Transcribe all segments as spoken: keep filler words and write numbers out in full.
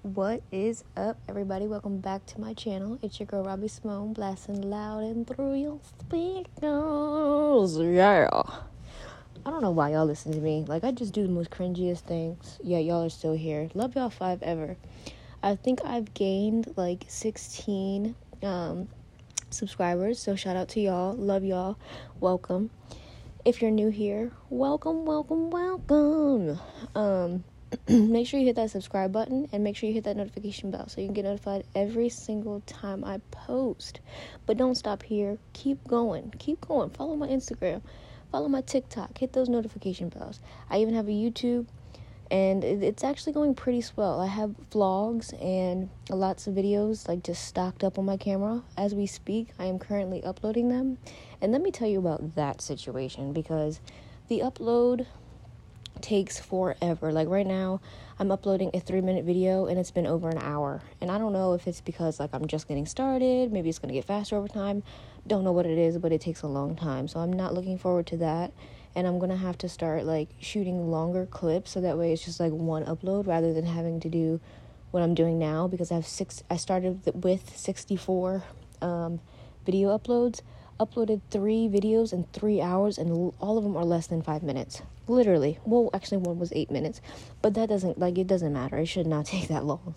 What is up, everybody? Welcome back to my channel. It's your girl, Robbie Simone, blasting loud and through your speakers. Yeah. I don't know why y'all listen to me. Like, I just do the most cringiest things. Yeah, y'all are still here. Love y'all five ever. I think I've gained, like, sixteen um, subscribers. So, shout out to y'all. Love y'all. Welcome. If you're new here, welcome, welcome, welcome. Um... Make sure you hit that subscribe button and make sure you hit that notification bell so you can get notified every single time I post. But don't stop here. Keep going. Keep going. Follow my Instagram. Follow my TikTok. Hit those notification bells. I even have a YouTube, and it's actually going pretty swell. I have vlogs and lots of videos like just stocked up on my camera as we speak. I am currently uploading them. And let me tell you about that situation, because the upload takes forever. Like right now I'm uploading a three minute video and it's been over an hour, and I don't know if it's because like I'm just getting started, maybe it's gonna get faster over time, don't know what it is, but it takes a long time. So I'm not looking forward to that, and I'm gonna have to start like shooting longer clips so that way it's just like one upload rather than having to do what I'm doing now, because I have six I started with sixty-four um video uploads, uploaded three videos in three hours, and all of them are less than five minutes. Literally. Well, actually, one was eight minutes. But that doesn't, like, it doesn't matter. It should not take that long.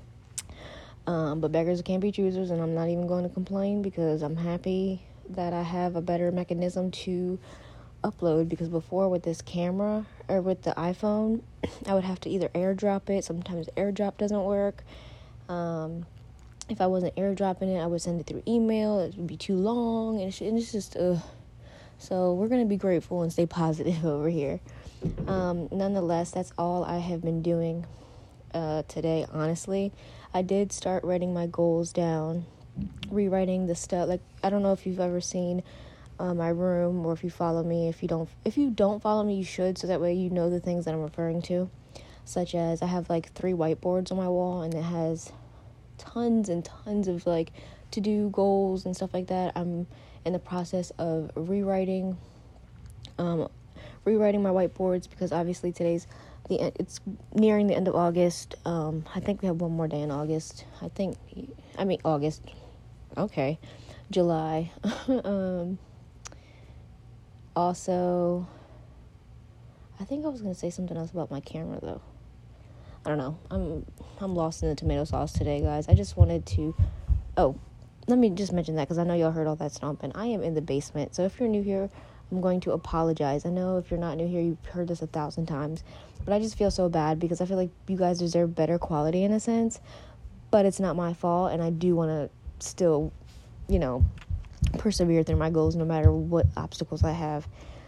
Um, but beggars can't be choosers, and I'm not even going to complain because I'm happy that I have a better mechanism to upload, because before with this camera, or with the iPhone, I would have to either airdrop it. Sometimes airdrop doesn't work. Um... If I wasn't airdropping it, I would send it through email. It would be too long, and it's just, ugh. So we're going to be grateful and stay positive over here. Um, nonetheless, that's all I have been doing uh, today, honestly. I did start writing my goals down, rewriting the stuff. Like, I don't know if you've ever seen uh, my room, or if you follow me. If you don't, if you don't follow me, you should, so that way you know the things that I'm referring to. Such as, I have like three whiteboards on my wall, and it has tons and tons of like to do goals and stuff like that. I'm in the process of rewriting um rewriting my whiteboards, because obviously today's the it's nearing the end of August. um I think we have one more day in August. I think I mean August. Okay. July. um also I think I was going to say something else about my camera though. I don't know. I'm I'm lost in the tomato sauce today, guys. I just wanted to... Oh, let me just mention that, because I know y'all heard all that stomping. I am in the basement, so if you're new here, I'm going to apologize. I know if you're not new here, you've heard this a thousand times, but I just feel so bad because I feel like you guys deserve better quality in a sense, but it's not my fault, and I do want to still, you know, persevere through my goals no matter what obstacles I have.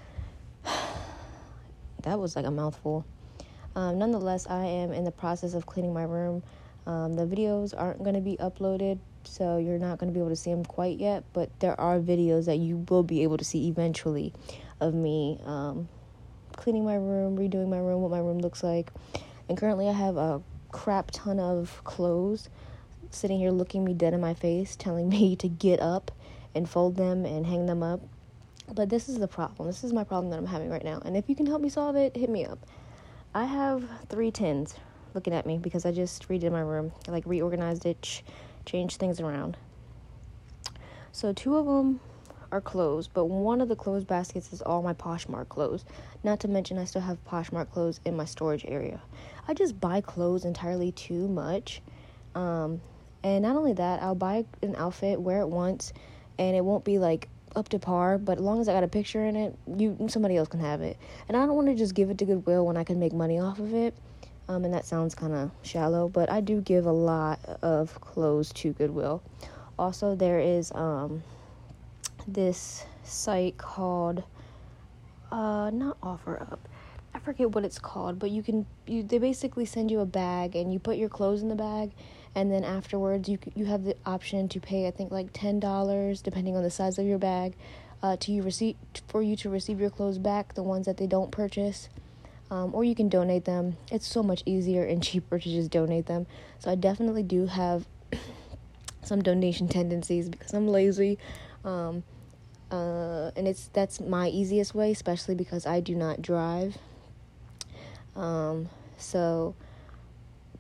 That was like a mouthful. Um, nonetheless, I am in the process of cleaning my room. Um, the videos aren't going to be uploaded, so you're not going to be able to see them quite yet, but there are videos that you will be able to see eventually of me um, cleaning my room, redoing my room, what my room looks like. And currently I have a crap ton of clothes sitting here looking me dead in my face, telling me to get up and fold them and hang them up. But this is the problem. This is my problem that I'm having right now. And if you can help me solve it, hit me up. I have three tins looking at me because I just redid my room. I like reorganized it, ch- changed things around. So two of them are clothes, but one of the clothes baskets is all my Poshmark clothes. Not to mention I still have Poshmark clothes in my storage area. I just buy clothes entirely too much. Um, and not only that, I'll buy an outfit, wear it once, and it won't be like up to par, but as long as I got a picture in it, you somebody else can have it. And I don't want to just give it to Goodwill when I can make money off of it. Um, and that sounds kind of shallow, but I do give a lot of clothes to Goodwill. Also, there is um this site called uh not OfferUp. I forget what it's called, but you can you they basically send you a bag and you put your clothes in the bag, and then afterwards you you have the option to pay I think like ten dollars depending on the size of your bag uh to you receive for you to receive your clothes back, the ones that they don't purchase. Um, or you can donate them. It's so much easier and cheaper to just donate them. So I definitely do have some donation tendencies because I'm lazy. Um, uh, and it's that's my easiest way, especially because I do not drive. Um, so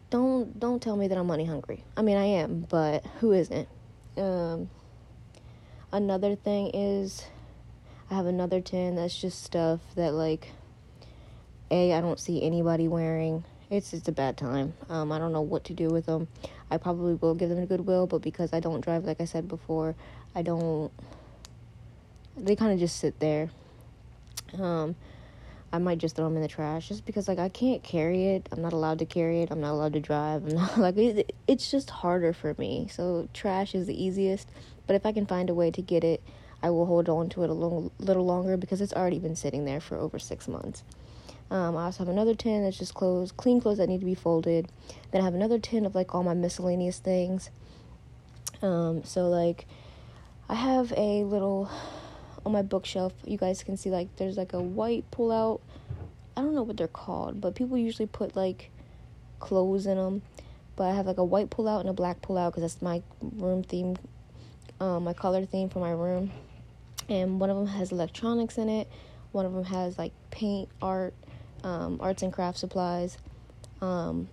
don't don't tell me that I'm money hungry. I mean, I am, but who isn't? Um, another thing is I have another tin that's just stuff that, like, A, I don't see anybody wearing. It's just a bad time. Um, I don't know what to do with them. I probably will give them to Goodwill, but because I don't drive, like I said before, I don't, they kind of just sit there. Um, I might just throw them in the trash just because, like, I can't carry it. I'm not allowed to carry it. I'm not allowed to drive. I'm not, like, it, it's just harder for me. So trash is the easiest, but if I can find a way to get it, I will hold on to it a little, little longer because it's already been sitting there for over six months. Um, I also have another tin that's just clothes, clean clothes that need to be folded. Then I have another tin of, like, all my miscellaneous things. Um, so, like, I have a little, on my bookshelf, you guys can see, like, there's, like, a white pull-out. I don't know what they're called, but people usually put, like, clothes in them. But I have, like, a white pull-out and a black pull-out because that's my room theme, um, my color theme for my room. And one of them has electronics in it. One of them has, like, paint, art, Um, arts and craft supplies. Um,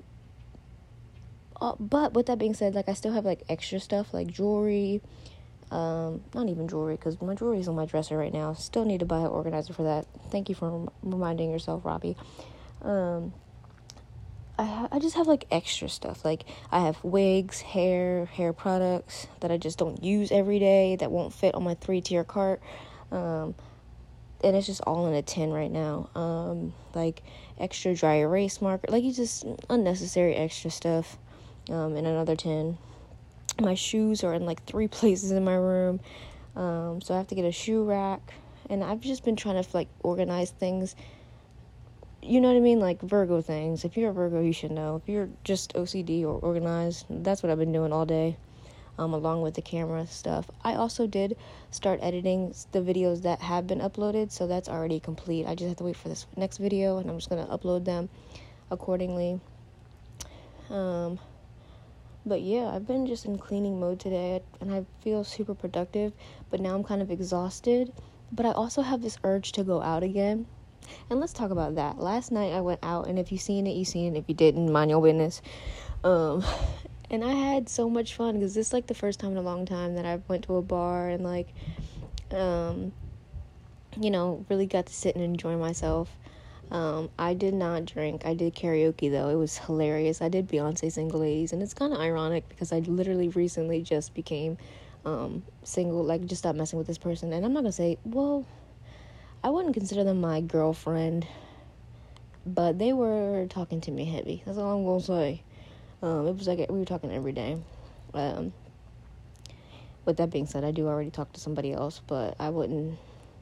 uh, but with that being said, like, I still have, like, extra stuff, like jewelry. Um, not even jewelry, because my jewelry is on my dresser right now. Still need to buy an organizer for that. Thank you for rem- reminding yourself, Robbie. Um, I, ha- I just have, like, extra stuff. Like, I have wigs, hair, hair products that I just don't use every day, that won't fit on my three-tier cart. Um, and it's just all in a tin right now. Um, like, extra dry erase marker. Like, it's just unnecessary extra stuff um, in another tin. My shoes are in, like, three places in my room. Um, so I have to get a shoe rack. And I've just been trying to, like, organize things. You know what I mean? Like, Virgo things. If you're a Virgo, you should know. If you're just O C D or organized, that's what I've been doing all day. Um, along with the camera stuff. I also did start editing the videos that have been uploaded, so that's already complete. I just have to wait for this next video, and I'm just going to upload them accordingly. Um, but yeah, I've been just in cleaning mode today, and I feel super productive, but now I'm kind of exhausted. But I also have this urge to go out again. And let's talk about that. Last night I went out, and if you've seen it, you've seen it. If you didn't, mind your business. Um... And I had so much fun because this is, like, the first time in a long time that I went to a bar and, like, um, you know, really got to sit and enjoy myself. Um, I did not drink. I did karaoke, though. It was hilarious. I did Beyonce Single Ladies, and it's kind of ironic because I literally recently just became um, single, like, just stopped messing with this person. And I'm not going to say, well, I wouldn't consider them my girlfriend, but they were talking to me heavy. That's all I'm going to say. Um, it was like we were talking every day. Um, with that being said, I do already talk to somebody else, but I wouldn't,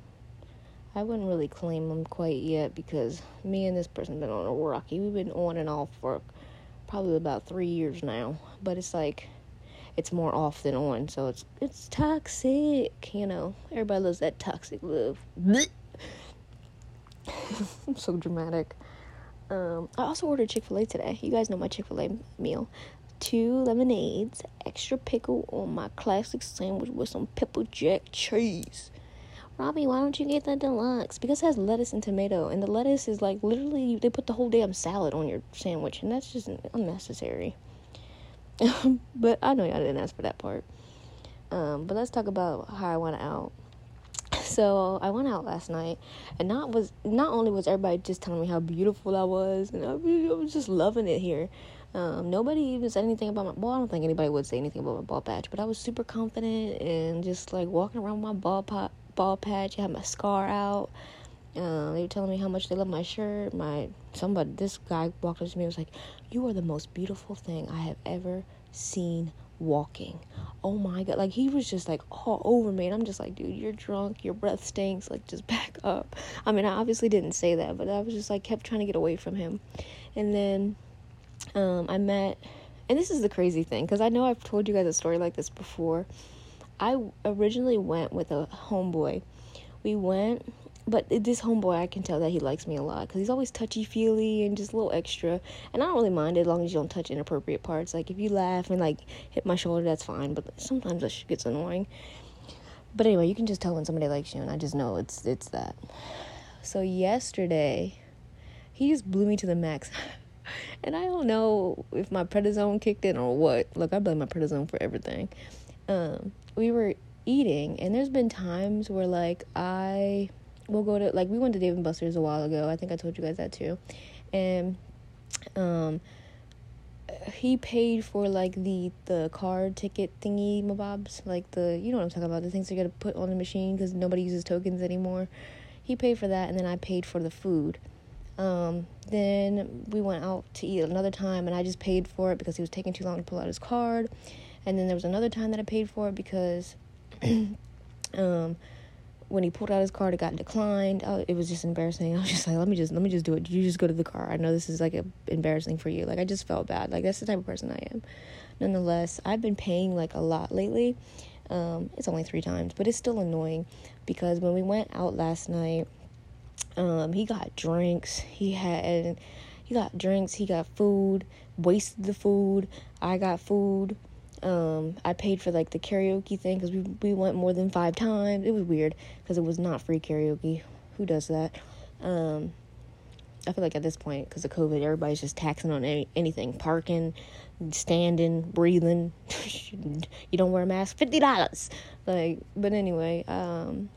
I wouldn't really claim them quite yet because me and this person been on a rocky. We've been on and off for probably about three years now, but it's like it's more off than on, so it's it's toxic. You know, everybody loves that toxic love. I'm so dramatic. Um, I also ordered Chick-fil-A today. You guys know my Chick-fil-A meal. Two lemonades, extra pickle on my classic sandwich with some pepper jack cheese. Robbie, why don't you get the deluxe? Because it has lettuce and tomato, and the lettuce is, like, literally, they put the whole damn salad on your sandwich, and that's just unnecessary. But I know y'all didn't ask for that part. Um, but let's talk about how I went out. So I went out last night, and not was not only was everybody just telling me how beautiful I was, and I, I was just loving it here. Um, nobody even said anything about my ball. I don't think anybody would say anything about my ball patch, but I was super confident and just, like, walking around with my ball pot, ball patch. I had my scar out. Um, they were telling me how much they love my shirt. My somebody, this guy walked up to me and was like, "You are the most beautiful thing I have ever seen walking." Oh my god, like, he was just, like, all over me, and I'm just like, dude, you're drunk, your breath stinks, like, just back up. I mean, I obviously didn't say that, but I was just, like, kept trying to get away from him. And then um I met, and this is the crazy thing, because I know I've told you guys a story like this before. I originally went with a homeboy. We went, but this homeboy, I can tell that he likes me a lot because he's always touchy-feely and just a little extra. And I don't really mind it as long as you don't touch inappropriate parts. Like, if you laugh and, like, hit my shoulder, that's fine. But sometimes that shit gets annoying. But anyway, you can just tell when somebody likes you, and I just know it's it's that. So yesterday, he just blew me to the max. And I don't know if my prednisone kicked in or what. Look, I blame my prednisone for everything. Um, we were eating, and there's been times where, like, I will go to, like, we went to Dave and Buster's a while ago. I think I told you guys that, too. And, um... he paid for, like, the the card ticket thingy mabobs, like the, you know what I'm talking about, the things you gotta put on the machine because nobody uses tokens anymore. He paid for that, and then I paid for the food. Um, then we went out to eat another time, and I just paid for it because he was taking too long to pull out his card. And then there was another time that I paid for it because um, when he pulled out his card, it got declined. Oh, it was just embarrassing. I was just like, let me just let me just do it. You just go to the car. I know this is like a, embarrassing for you. Like, I just felt bad. Like, that's the type of person I am. Nonetheless, I've been paying like a lot lately. Um, it's only three times, but it's still annoying because when we went out last night, um, he got drinks. He had he got drinks. He got food. Wasted the food. I got food. Um, I paid for, like, the karaoke thing because we, we went more than five times. It was weird because it was not free karaoke. Who does that? Um, I feel like at this point, because of COVID, everybody's just taxing on any, anything. Parking, standing, breathing. You don't wear a mask, fifty dollars. Like, but anyway, um,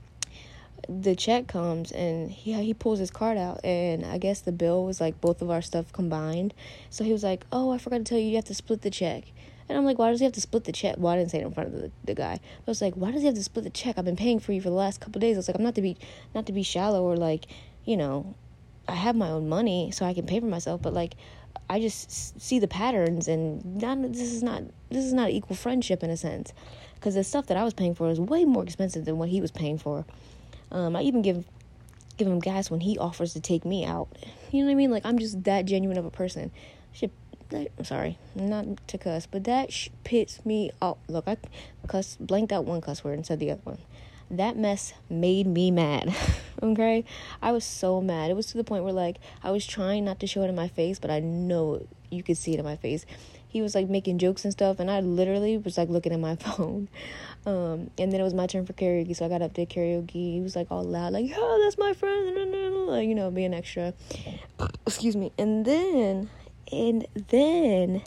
the check comes, and he, he pulls his card out, and I guess the bill was, like, both of our stuff combined. So he was like, oh, I forgot to tell you, you have to split the check. And I'm like, why does he have to split the check? Well, I didn't say it in front of the, the guy. But I was like, why does he have to split the check? I've been paying for you for the last couple of days. I was like, I'm not to be, not to be shallow or, like, you know, I have my own money so I can pay for myself. But, like, I just see the patterns, and not, this is not, this is not equal friendship in a sense. Because the stuff that I was paying for is way more expensive than what he was paying for. Um, I even give, give him gas when he offers to take me out. You know what I mean? Like, I'm just that genuine of a person. Shit. I'm sorry, not to cuss, but that sh- pissed me off. Look, I cuss, blanked out one cuss word and said the other one. That mess made me mad, okay? I was so mad. It was to the point where, like, I was trying not to show it in my face, but I know you could see it in my face. He was, like, making jokes and stuff, and I literally was, like, looking at my phone. Um, and then it was my turn for karaoke, so I got up to karaoke. He was, like, all loud, like, oh, that's my friend, like, you know, being extra. Excuse me. And then... And then,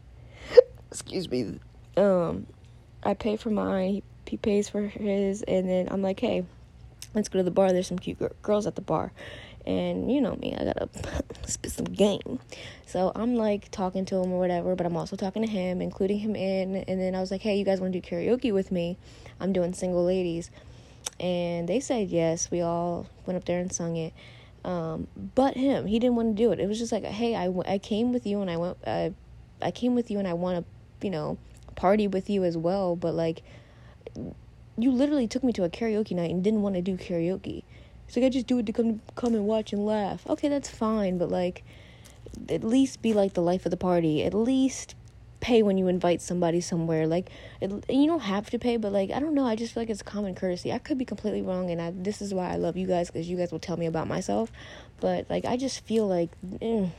excuse me, um, I pay for mine, he pays for his, and then I'm like, hey, let's go to the bar. There's some cute girls at the bar. And you know me, I gotta spit some game. So I'm, like, talking to him or whatever, but I'm also talking to him, including him in. And then I was like, hey, you guys want to do karaoke with me? I'm doing Single Ladies. And they said yes. We all went up there and sung it. Um, but him, he didn't want to do it. It was just like, hey, I, I came with you and I went, uh, I came with you and I want to, you know, party with you as well. But, like, you literally took me to a karaoke night and didn't want to do karaoke. It's like, I just do it to come, come and watch and laugh. Okay, that's fine. But, like, at least be, like, the life of the party. At least pay when you invite somebody somewhere. Like, it, you don't have to pay, but, like, I don't know, I just feel like it's common courtesy. I could be completely wrong, and I this is why I love you guys, because you guys will tell me about myself. But, like, I just feel like eh.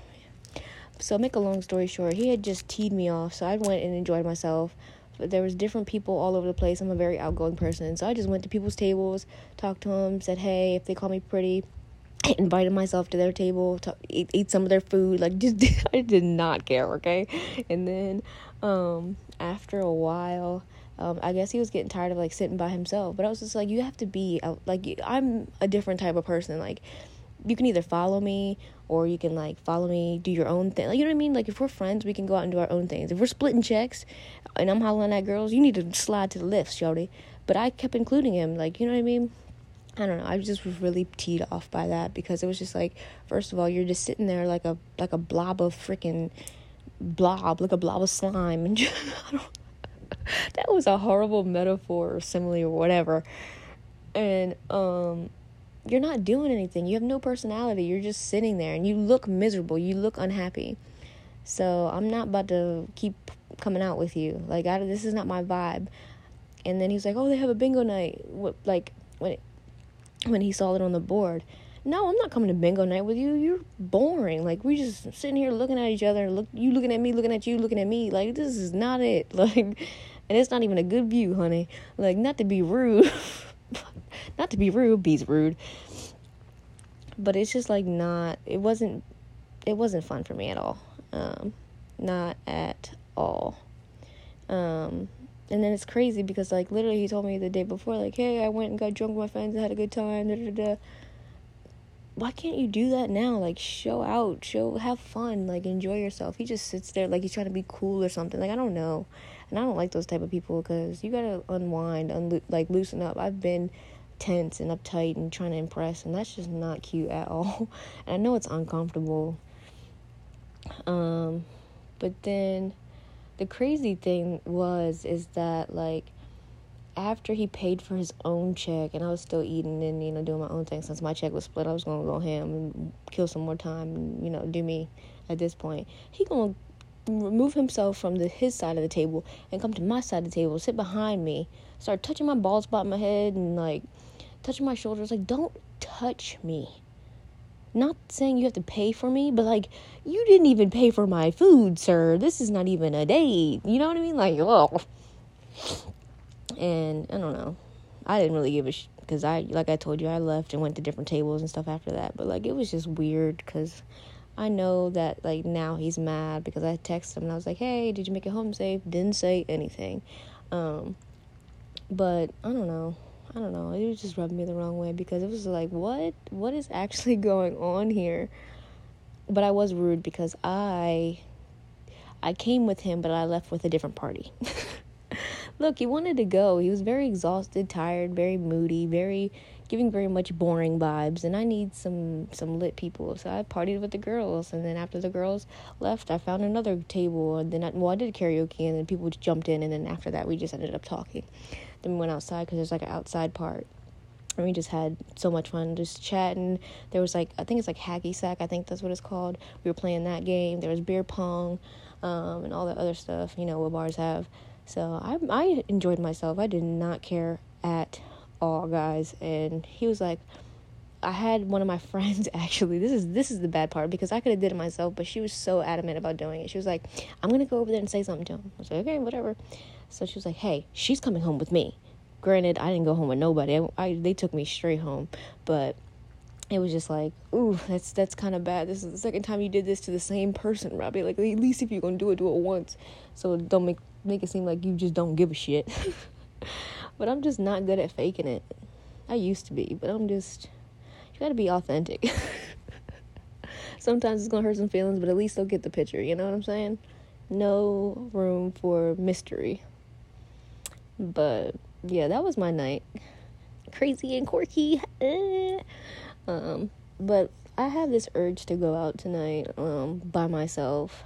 So make a long story short, he had just teed me off, so I went and enjoyed myself. But there was different people all over the place. I'm a very outgoing person, so I just went to people's tables, talked to them, said hey, if they call me pretty, I invited myself to their table, to eat, eat some of their food. Like, just I did not care, okay? And then um, after a while, um, I guess he was getting tired of, like, sitting by himself. But I was just like, you have to be, out, like, I'm a different type of person. Like, you can either follow me or you can, like, follow me, do your own thing. Like, you know what I mean? Like, if we're friends, we can go out and do our own things. If we're splitting checks and I'm hollering at girls, you need to slide to the left, shorty. But I kept including him. Like, you know what I mean? I don't know, I just was really teed off by that, because it was just like, first of all, you're just sitting there like a like a blob of freaking blob, like a blob of slime, and just, I don't, that was a horrible metaphor or simile or whatever, and um, you're not doing anything, you have no personality, you're just sitting there, and you look miserable, you look unhappy, so I'm not about to keep coming out with you, like, I, this is not my vibe. And then he was like, oh, they have a bingo night, what, like, when it, when he saw it on the board. No, I'm not coming to bingo night with you. You're boring. Like, we're just sitting here looking at each other. Look, you looking at me, looking at you, looking at me. Like, this is not it. Like, and it's not even a good view, honey. Like, not to be rude. Not to be rude. Be's rude. But it's just, like, not, it wasn't, it wasn't fun for me at all. Um, not at all. Um, and then it's crazy because, like, literally he told me the day before, like, hey, I went and got drunk with my friends and had a good time, da da da. Why can't you do that now? Like, show out, show, have fun, like, enjoy yourself. He just sits there like he's trying to be cool or something. Like, I don't know. And I don't like those type of people because you gotta unwind, unlo- like, loosen up. I've been tense and uptight and trying to impress, and that's just not cute at all. And I know it's uncomfortable. Um, but then the crazy thing was, is that, like, after he paid for his own check and I was still eating and, you know, doing my own thing, since my check was split, I was going to go ham and kill some more time and, you know, do me at this point. He going to remove himself from the his side of the table and come to my side of the table, sit behind me, start touching my bald spot in my head and, like, touching my shoulders. Like, don't touch me. Not saying you have to pay for me, but, like, you didn't even pay for my food, sir. This is not even a date. You know what I mean? Like, oh. And I don't know. I didn't really give a shit because I, like I told you, I left and went to different tables and stuff after that. But, like, it was just weird because I know that, like, now he's mad because I texted him and I was like, hey, did you make it home safe? Didn't say anything. Um, but I don't know. I don't know. It was just rubbing me the wrong way because it was like, what? What is actually going on here? But I was rude because I, I came with him, but I left with a different party. Look, he wanted to go. He was very exhausted, tired, very moody, very giving very much boring vibes. And I need some, some lit people. So I partied with the girls. And then after the girls left, I found another table. And then I, well, I did karaoke. And then people jumped in. And then after that, we just ended up talking. Then we went outside because there's like an outside part. And we just had so much fun just chatting. There was like, I think it's like hacky sack. I think that's what it's called. We were playing that game. There was beer pong um, and all the other stuff, you know, what bars have. So I I enjoyed myself. I did not care at all, guys. And he was like, I had one of my friends, actually, this is this is the bad part, because I could have did it myself, but she was so adamant about doing it. She was like, I'm going to go over there and say something to him. I was like, okay, whatever. So she was like, hey, she's coming home with me. Granted, I didn't go home with nobody. I, I they took me straight home. But it was just like, ooh, that's that's kind of bad. This is the second time you did this to the same person, Robbie. Like, at least if you're going to do it, do it once. So don't make, make it seem like you just don't give a shit. But I'm just not good at faking it. I used to be, but I'm just, you got to be authentic. Sometimes it's going to hurt some feelings, but at least they'll get the picture. You know what I'm saying? No room for mystery. But yeah, that was my night. Crazy and quirky. um, but I have this urge to go out tonight um, by myself.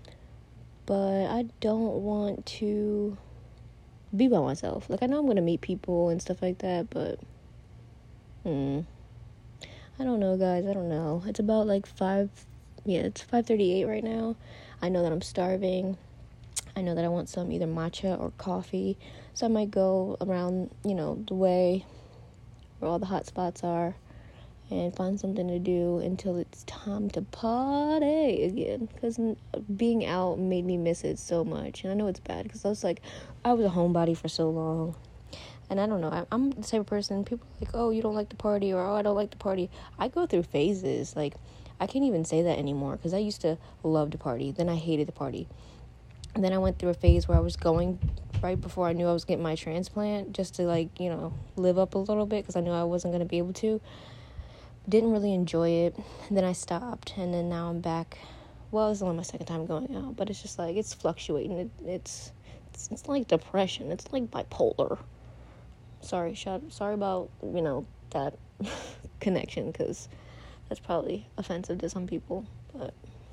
But I don't want to be by myself. Like, I know I'm going to meet people and stuff like that, but hmm. I don't know, guys. I don't know. It's about like five, yeah, it's five thirty-eight right now. I know that I'm starving. I know that I want some either matcha or coffee. So I might go around, you know, the way where all the hot spots are and find something to do until it's time to party again. Because being out made me miss it so much. And I know it's bad because I was like, I was a homebody for so long. And I don't know, I'm the type of person, people are like, oh, you don't like to party, or oh, I don't like to party. I go through phases. Like, I can't even say that anymore because I used to love to party. Then I hated to party. And then I went through a phase where I was going right before I knew I was getting my transplant just to, like, you know, live up a little bit because I knew I wasn't going to be able to. Didn't really enjoy it. And then I stopped, and then now I'm back. Well, it's only my second time going out, but it's just like, it's fluctuating. It, it's, it's it's like depression. It's like bipolar. Sorry, shout, sorry about, you know, that connection, because that's probably offensive to some people, but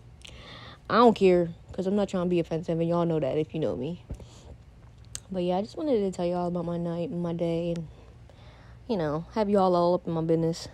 I don't care, because I'm not trying to be offensive, and y'all know that if you know me. But yeah, I just wanted to tell y'all about my night and my day, and, you know, have y'all all up in my business.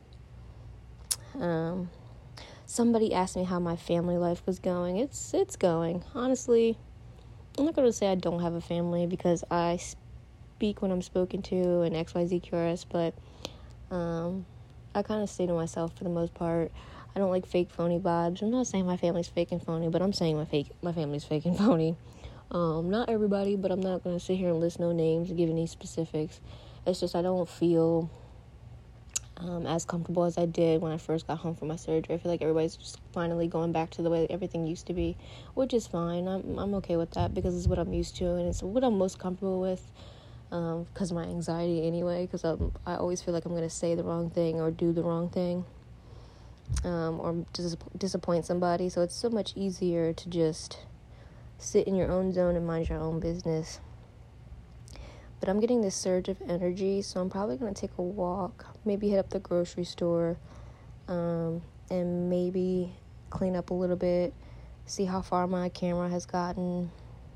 Um, somebody asked me how my family life was going. It's, it's going. Honestly, I'm not going to say I don't have a family, because I speak when I'm spoken to and X Y Z Q R S, but um, I kind of stay to myself for the most part. I don't like fake phony vibes. I'm not saying my family's fake and phony, but I'm saying my fake my family's fake and phony. Um, not everybody, but I'm not going to sit here and list no names and give any specifics. It's just I don't feel um, as comfortable as I did when I first got home from my surgery. I feel like everybody's just finally going back to the way everything used to be, which is fine. I'm I'm okay with that because it's what I'm used to and it's what I'm most comfortable with. Um, because of my anxiety anyway, because I always feel like I'm going to say the wrong thing or do the wrong thing, um, or dis- disappoint somebody, so it's so much easier to just sit in your own zone and mind your own business. But I'm getting this surge of energy, so I'm probably going to take a walk, maybe hit up the grocery store, um, and maybe clean up a little bit, see how far my camera has gotten,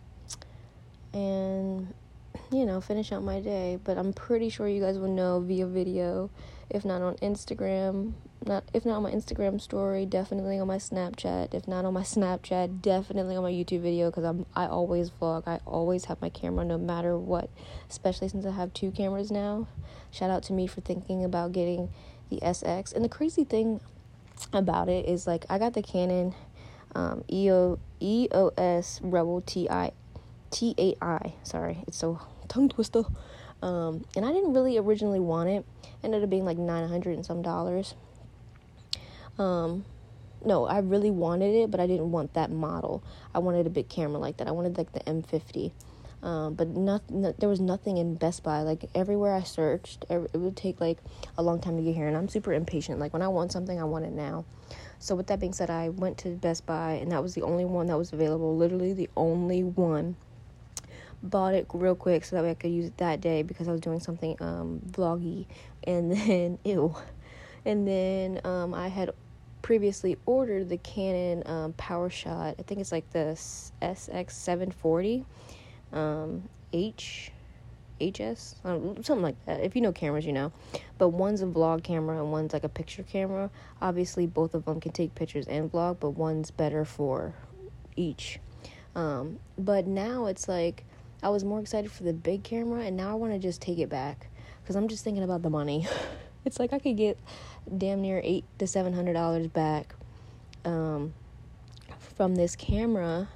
and you know, finish out my day. But I'm pretty sure you guys will know via video, if not on Instagram, not if not on my Instagram story, definitely on my Snapchat. If not on my Snapchat, definitely on my YouTube video, because I'm I always vlog. I always have my camera no matter what, especially since I have two cameras now. Shout out to me for thinking about getting the S X. And the crazy thing about it is, like, I got the Canon um, E O S Rebel T I T eight I. Sorry, it's so tongue twister. Um, and I didn't really originally want it. It ended up being like nine hundred and some dollars. Um, no, I really wanted it, but I didn't want that model. I wanted a big camera like that. I wanted like the M fifty. Um, but not, no, there was nothing in Best Buy. Like, everywhere I searched, it would take like a long time to get here. And I'm super impatient. Like, when I want something, I want it now. So with that being said, I went to Best Buy, and that was the only one that was available. Literally the only one. Bought it real quick so that way I could use it that day because I was doing something um vloggy. And then ew and then um I had previously ordered the Canon um PowerShot. I think it's like the S X seven forty um H HS, um, something like that. If you know cameras, you know. But one's a vlog camera and one's like a picture camera. Obviously both of them can take pictures and vlog, but one's better for each. Um but now it's like I was more excited for the big camera, and now I want to just take it back because I'm just thinking about the money. It's like I could get damn near eight to seven hundred dollars back um, from this camera,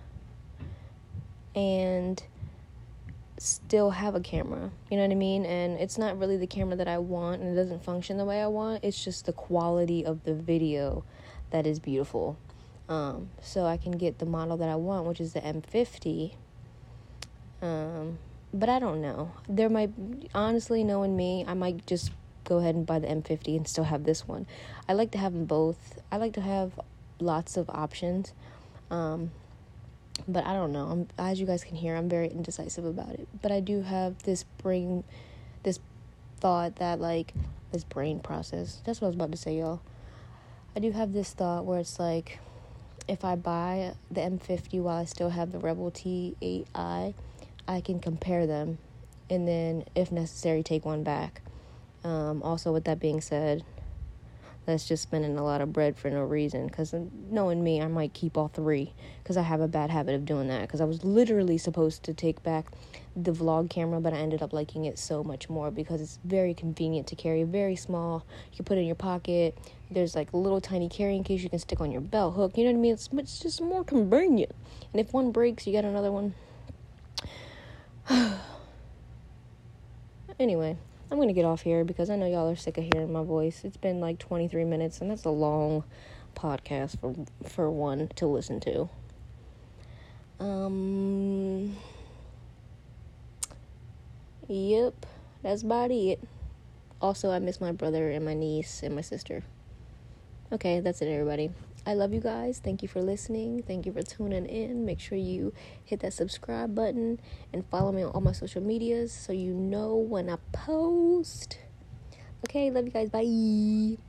and still have a camera. You know what I mean? And it's not really the camera that I want, and it doesn't function the way I want. It's just the quality of the video that is beautiful. Um, so I can get the model that I want, which is the M fifty. Um, but I don't know. There might, honestly, knowing me, I might just go ahead and buy the M fifty and still have this one. I like to have them both. I like to have lots of options. Um, but I don't know. I'm, as you guys can hear, I'm very indecisive about it. But I do have this brain, this thought that, like, this brain process. That's what I was about to say, y'all. I do have this thought where it's like, if I buy the M fifty while I still have the Rebel T eight I, I can compare them, and then, if necessary, take one back. Um, also, with that being said, that's just spending a lot of bread for no reason, because knowing me, I might keep all three, because I have a bad habit of doing that, because I was literally supposed to take back the vlog camera, but I ended up liking it so much more, because it's very convenient to carry, very small, you can put it in your pocket, there's like a little tiny carrying case you can stick on your belt hook, you know what I mean, it's, it's just more convenient, and if one breaks, you got another one. Anyway, I'm going to get off here because I know y'all are sick of hearing my voice. It's been like twenty-three minutes, and that's a long podcast for for one to listen to. Um, yep, that's about it. Also, I miss my brother and my niece and my sister. Okay, that's it, everybody. I love you guys. Thank you for listening. Thank you for tuning in. Make sure you hit that subscribe button and follow me on all my social medias so you know when I post. Okay, love you guys. Bye.